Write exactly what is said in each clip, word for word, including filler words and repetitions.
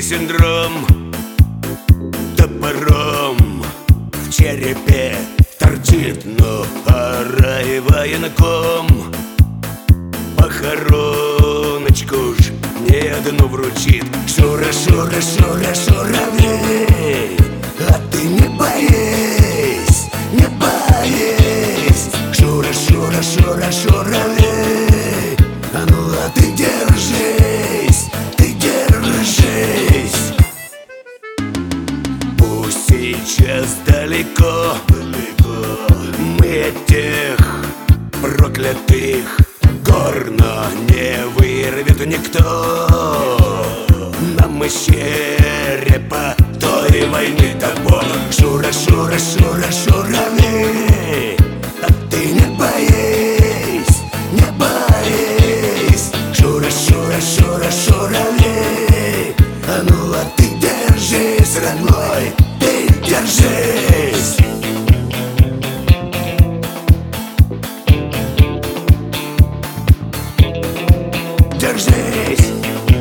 синдром. Топором в черепе торчит, но пора военком. Похороночку ж не одну вручит. Шура, Шура, Шура, Шуравей, а ты не боись, не боись. Шура, Шура, Шура, Шуравей, а ну а ты держись, ты держись. Пусть сейчас далеко, далеко мы этих проклятых гор, но не вырвет никто нам из черепа той войны топор. Шура, Шура, Шура, Шуравей, а ты не боись, не боись. Шура, Шура, Шура, Шуравей, а ну а ты держись, родной, ты держись. Держись.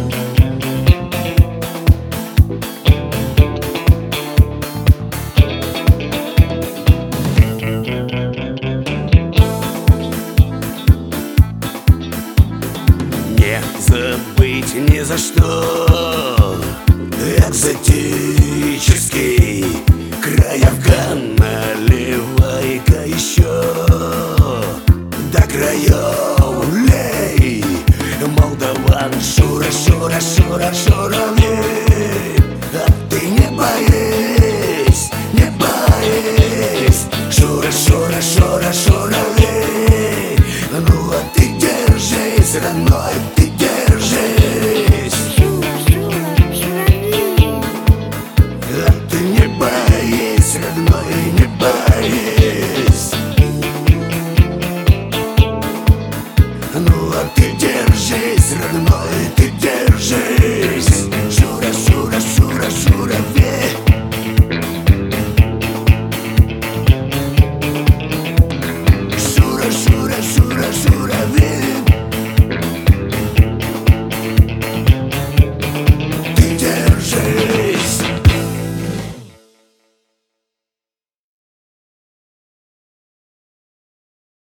Не забыть ни за что экзотический край Афгана, наливай-ка еще до краев лей. Молдаван, Шура, Шура, Шура, Шуравей, а ты не боись, не боись. Шура, Шура, Шура, Шуравей, ну а ты держись, родной, ты держись. А ты не боись, родной, не боись. Ну а ты держись, родной.